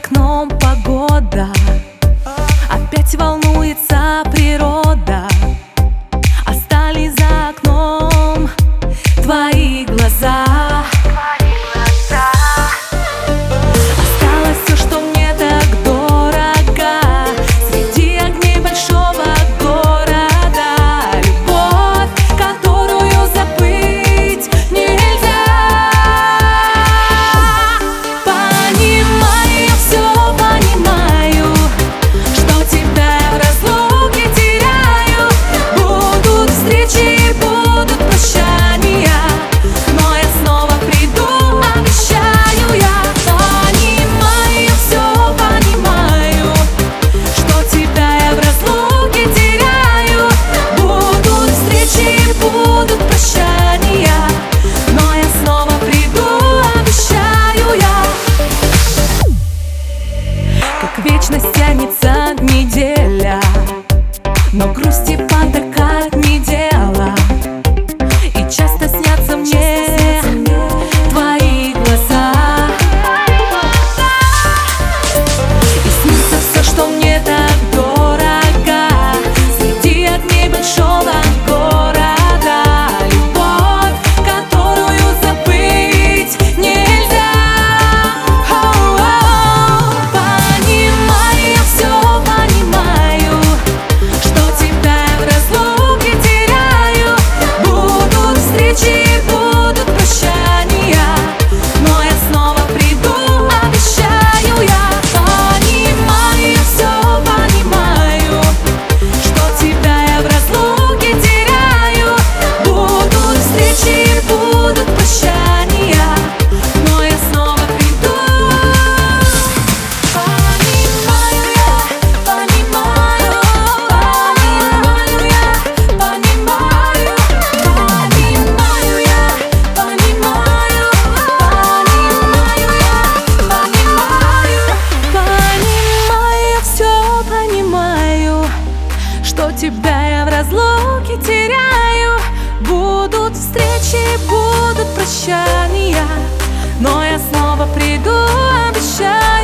окном погода, опять волнуется природа. Остались за окном твои глаза. Осталось все, что мне так дорого, среди огней большого города. Любовь, которую забыть нельзя. Понимаю, все понимаю, что тебя я в разлуке теряю. Будут встречи, будут прощания, но я снова приду, обещаю я. Понимаю, все понимаю, что тебя я в разлуке теряю. Будут встречи, будут прощания, но я снова приду, обещаю я. Как вечность тянется неделя, но грусти потакать не дело. И часто снятся мне твои глаза. И снится все, что мне так дорого, среди огней большого города. Любовь, которую забыть нельзя. Понимаю, все понимаю, что тебя я в разлуке теряю. Будут встречи, будут прощания, но я снова приду, обещаю я. Понимаю, все понимаю, что тебя я в разлуке теряю. Будут встречи, будут прощания, но я снова приду. Понимаю я, понимаю, понимаю я, понимаю, понимаю я, понимаю, понимаю, все понимаю, что тебя я в разлуке теряю. Будут встречи, будут прощания, но я снова приду, обещаю.